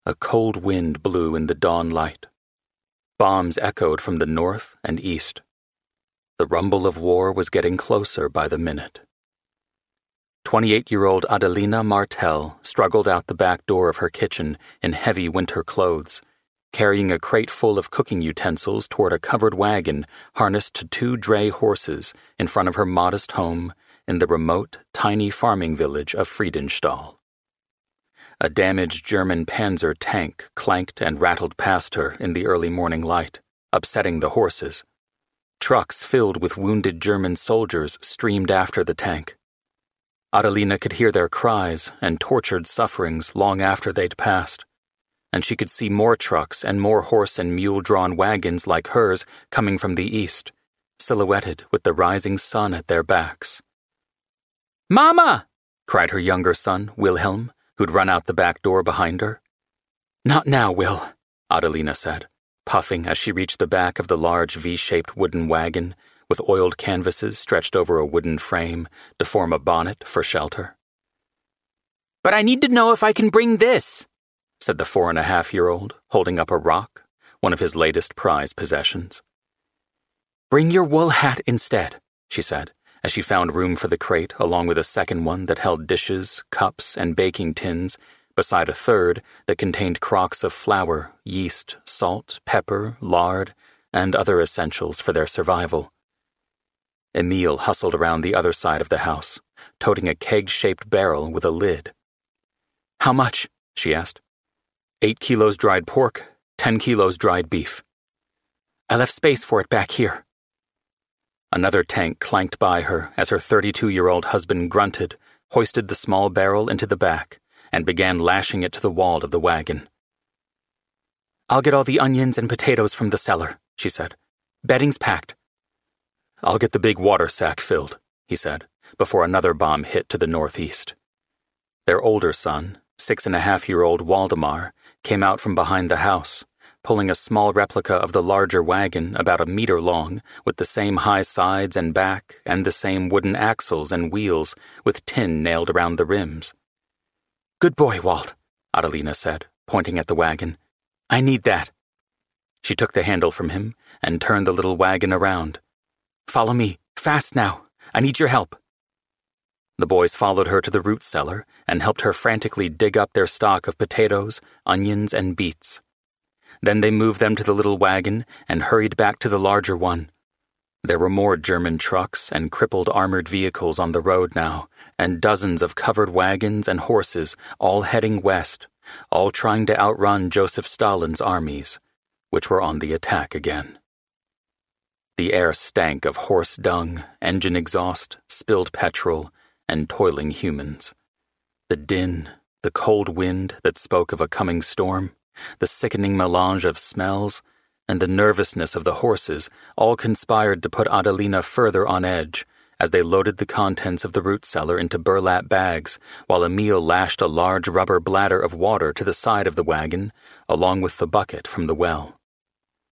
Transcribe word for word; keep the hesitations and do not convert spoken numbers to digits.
A cold wind blew in the dawn light. Bombs echoed from the north and east. The rumble of war was getting closer by the minute. Twenty-eight-year-old Adelina Martel struggled out the back door of her kitchen in heavy winter clothes, carrying a crate full of cooking utensils toward a covered wagon harnessed to two dray horses in front of her modest home in the remote, tiny farming village of Friedenstahl. A damaged German Panzer tank clanked and rattled past her in the early morning light, upsetting the horses. Trucks filled with wounded German soldiers streamed after the tank. Adelina could hear their cries and tortured sufferings long after they'd passed, and she could see more trucks and more horse and mule-drawn wagons like hers coming from the east, silhouetted with the rising sun at their backs. "Mama!" cried her younger son, Wilhelm, who'd run out the back door behind her. "Not now, Will," Adelina said, puffing as she reached the back of the large V-shaped wooden wagon with oiled canvases stretched over a wooden frame to form a bonnet for shelter. "But I need to know if I can bring this," said the four-and-a-half-year-old, holding up a rock, one of his latest prized possessions. "Bring your wool hat instead," she said, as she found room for the crate along with a second one that held dishes, cups, and baking tins, beside a third that contained crocks of flour, yeast, salt, pepper, lard, and other essentials for their survival. Emil hustled around the other side of the house, toting a keg-shaped barrel with a lid. "How much?" she asked. Eight kilos dried pork, ten kilos dried beef. "I left space for it back here." Another tank clanked by her as her thirty-two-year-old husband grunted, hoisted the small barrel into the back, and began lashing it to the wall of the wagon. "I'll get all the onions and potatoes from the cellar," she said. "Bedding's packed." "I'll get the big water sack filled," he said, before another bomb hit to the northeast. Their older son, six-and-a-half-year-old Waldemar, came out from behind the house, pulling a small replica of the larger wagon about a meter long with the same high sides and back and the same wooden axles and wheels with tin nailed around the rims. "Good boy, Walt," Adelina said, pointing at the wagon. "I need that." She took the handle from him and turned the little wagon around. "Follow me, fast now. I need your help." The boys followed her to the root cellar and helped her frantically dig up their stock of potatoes, onions, and beets. Then they moved them to the little wagon and hurried back to the larger one. There were more German trucks and crippled armored vehicles on the road now, and dozens of covered wagons and horses all heading west, all trying to outrun Joseph Stalin's armies, which were on the attack again. The air stank of horse dung, engine exhaust, spilled petrol, and toiling humans. The din, the cold wind that spoke of a coming storm, the sickening melange of smells, and the nervousness of the horses all conspired to put Adelina further on edge as they loaded the contents of the root cellar into burlap bags while Emil lashed a large rubber bladder of water to the side of the wagon along with the bucket from the well.